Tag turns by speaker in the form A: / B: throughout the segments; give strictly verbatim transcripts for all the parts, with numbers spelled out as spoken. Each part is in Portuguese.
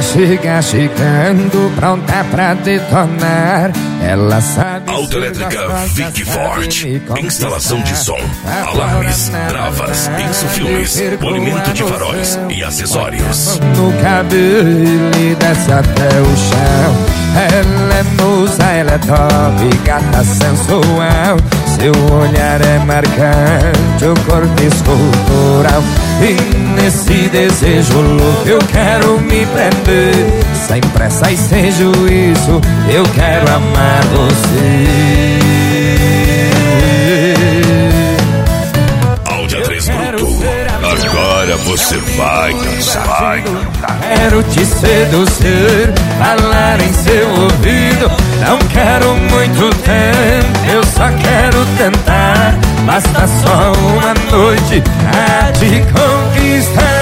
A: chega chegando, pronta pra detonar. Ela sabe.
B: Autoelétrica Vic Forte. Instalação de som, alarmes, travas, insufilmes, polimento de faróis e acessórios.
A: No cabelo e desce até o chão. Ela é musa, ela é top, gata sensual. Seu olhar é marcante, o corpo escultural. E nesse desejo louco eu quero me prender. Sem pressa e sem juízo eu quero amar você.
B: Áudio três Bruto. Agora você vai dançar, vai dançar.
A: Quero te seduzir, falar em seu ouvido. Não quero muito tempo, eu só quero tentar. Basta só uma noite a te conquistar.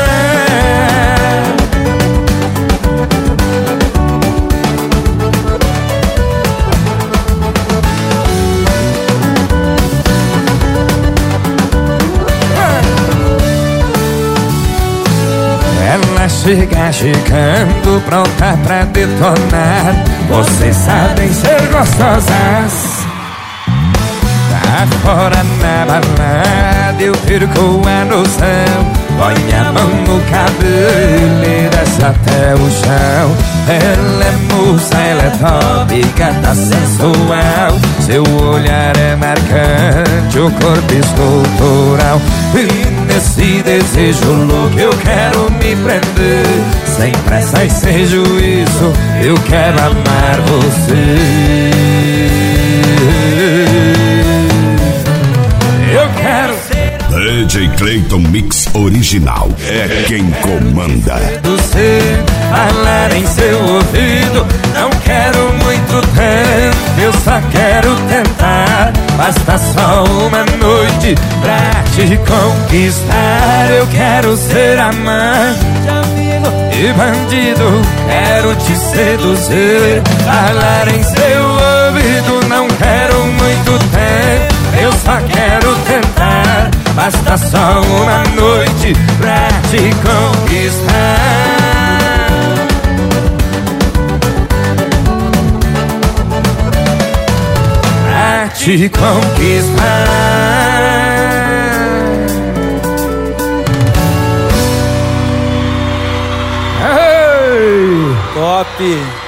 A: Ela chega chegando, pronta pra detonar. Vocês sabem ser gostosas. Tá fora na balada, eu perco a noção. Põe a mão no cabelo e desce até o chão. Ela é moça, ela é top, gata sensual. Seu olhar é marcante, o corpo escultural. E nesse desejo louco eu quero me prender. Sem pressa e sem juízo eu quero amar você. Eu quero ser
B: D J Clayton Mix Original. É quem comanda.
A: Você falar em seu ouvido. Não quero muito tempo, eu só quero tentar. Basta só uma noite pra te conquistar. Eu quero ser amante, amigo e bandido. Quero te seduzir, falar em seu ouvido. Não quero muito tempo, eu só quero tentar. Basta só uma noite pra te conquistar. Pra te conquistar.
C: Top!